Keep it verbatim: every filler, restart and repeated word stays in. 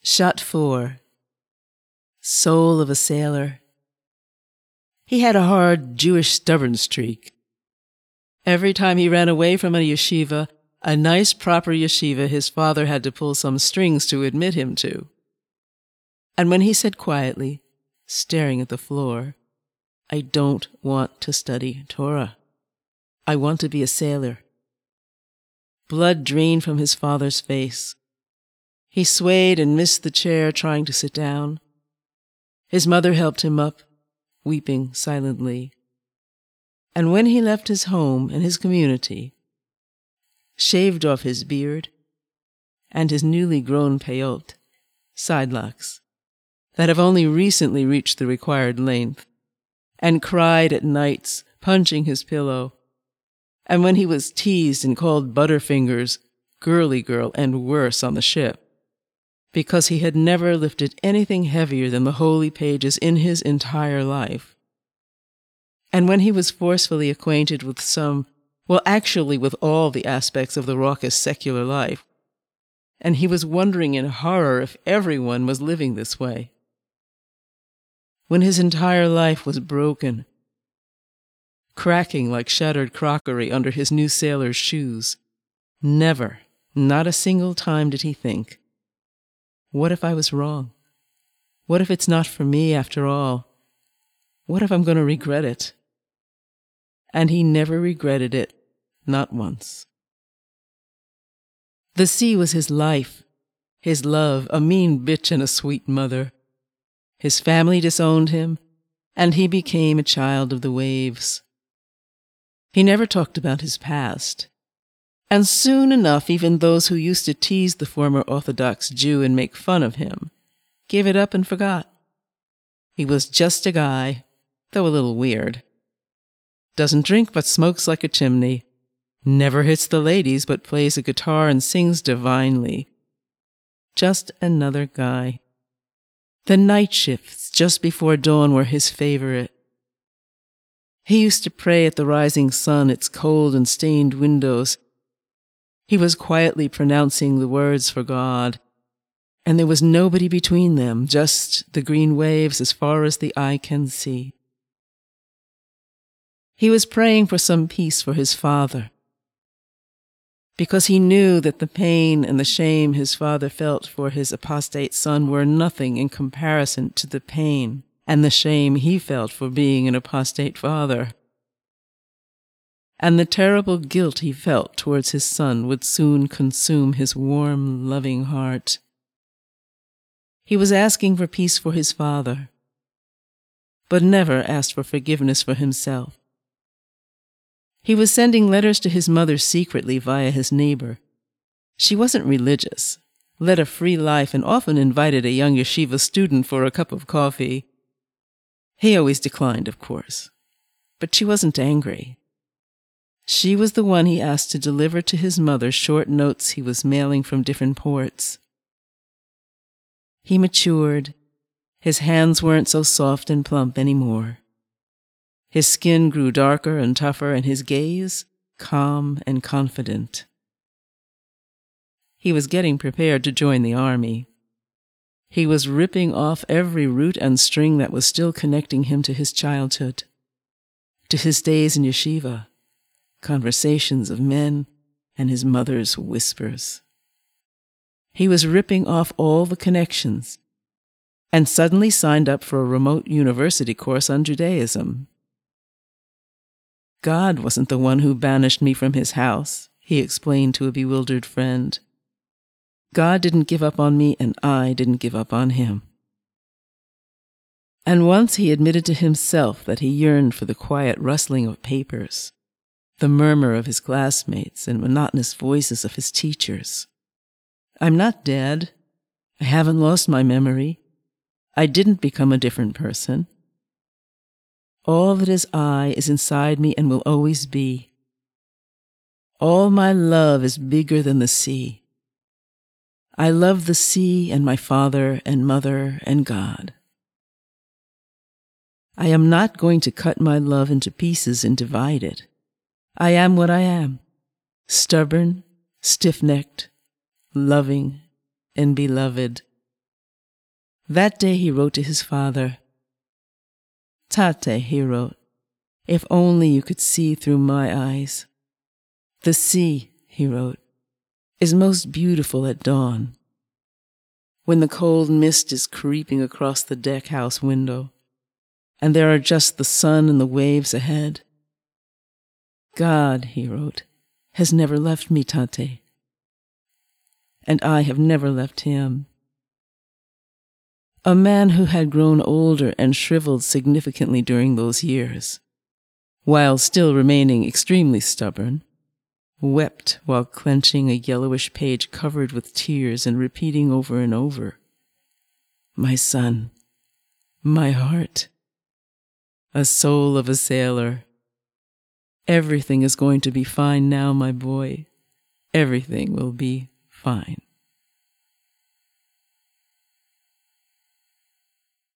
Shot four. Soul of a sailor. He had a hard, Jewish stubborn streak. Every time he ran away from a yeshiva, a nice proper yeshiva his father had to pull some strings to admit him to. And when he said quietly, staring at the floor, "I don't want to study Torah. I want to be a sailor," blood drained from his father's face. He swayed and missed the chair, trying to sit down. His mother helped him up, weeping silently. And when he left his home and his community, shaved off his beard and his newly grown peyot, side locks, that have only recently reached the required length, and cried at nights, punching his pillow, and when he was teased and called Butterfingers, girly girl, and worse on the ship, because he had never lifted anything heavier than the holy pages in his entire life. And when he was forcefully acquainted with some, well, actually with all the aspects of the raucous secular life, and he was wondering in horror if everyone was living this way. When his entire life was broken, cracking like shattered crockery under his new sailor's shoes, never, not a single time did he think, what if I was wrong? What if it's not for me after all? What if I'm going to regret it? And he never regretted it, not once. The sea was his life, his love, a mean bitch and a sweet mother. His family disowned him, and he became a child of the waves. He never talked about his past. And soon enough, even those who used to tease the former Orthodox Jew and make fun of him gave it up and forgot. He was just a guy, though a little weird. Doesn't drink but smokes like a chimney. Never hits the ladies but plays a guitar and sings divinely. Just another guy. The night shifts just before dawn were his favorite. He used to pray at the rising sun, its cold and stained windows. He was quietly pronouncing the words for God, and there was nobody between them, just the green waves as far as the eye can see. He was praying for some peace for his father, because he knew that the pain and the shame his father felt for his apostate son were nothing in comparison to the pain and the shame he felt for being an apostate father. And the terrible guilt he felt towards his son would soon consume his warm, loving heart. He was asking for peace for his father, but never asked for forgiveness for himself. He was sending letters to his mother secretly via his neighbor. She wasn't religious, led a free life, and often invited a young yeshiva student for a cup of coffee. He always declined, of course, but she wasn't angry. She was the one he asked to deliver to his mother short notes he was mailing from different ports. He matured. His hands weren't so soft and plump anymore. His skin grew darker and tougher, and his gaze calm and confident. He was getting prepared to join the army. He was ripping off every root and string that was still connecting him to his childhood, to his days in yeshiva, conversations of men, and his mother's whispers. He was ripping off all the connections, and suddenly signed up for a remote university course on Judaism. God wasn't the one who banished me from his house, he explained to a bewildered friend. God didn't give up on me, and I didn't give up on him. And once he admitted to himself that he yearned for the quiet rustling of papers, the murmur of his classmates, and monotonous voices of his teachers. I'm not dead. I haven't lost my memory. I didn't become a different person. All that is I is inside me and will always be. All my love is bigger than the sea. I love the sea and my father and mother and God. I am not going to cut my love into pieces and divide it. I am what I am, stubborn, stiff-necked, loving, and beloved. That day he wrote to his father. "Tate," he wrote, "if only you could see through my eyes. The sea," he wrote, "is most beautiful at dawn, when the cold mist is creeping across the deck house window, and there are just the sun and the waves ahead. God," he wrote, "has never left me, Tate, and I have never left him." A man who had grown older and shriveled significantly during those years, while still remaining extremely stubborn, wept while clenching a yellowish page covered with tears and repeating over and over, "My son, my heart, a soul of a sailor. Everything is going to be fine now, my boy. Everything will be fine."